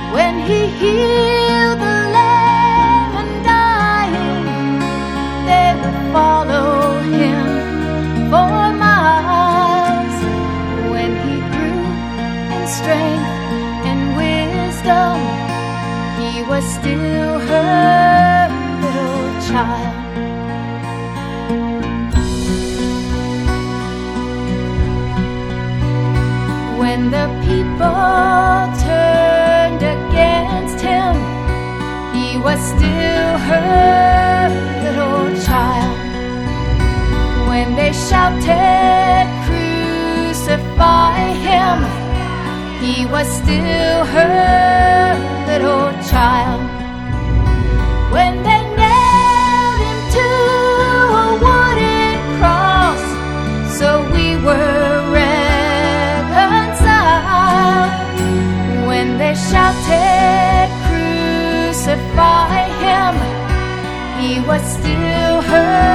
when he healed the lame and dying, they would follow him for miles. When he grew in strength and wisdom, he was still her little child. When the people turned against him, he was still her little child. When they shouted, "Crucify him," he was still her little child. When they nailed him to a wooden cross, so we were reconciled. When they shouted, "Crucify him," he was still her